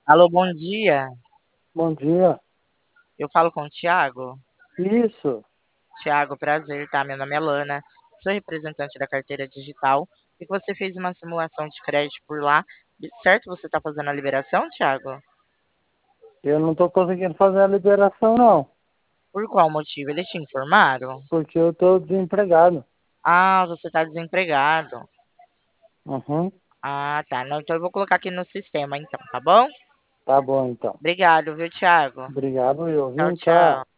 Alô, bom dia. Bom dia. Eu falo com o Thiago. Isso, Thiago, prazer, tá? Meu nome é Lana. Sou representante da carteira digital e que você fez uma simulação de crédito por lá. Certo? Você está fazendo a liberação, Thiago? eu não estou conseguindo fazer a liberação não, Por qual motivo? Eles te informaram? porque eu estou desempregado. Ah, você está desempregado. Uhum, Ah, tá. Não, então eu vou colocar aqui no sistema, então, tá bom? tá bom então. Obrigado, viu, Thiago? Obrigado, eu Tchau, vim, tchau. tchau.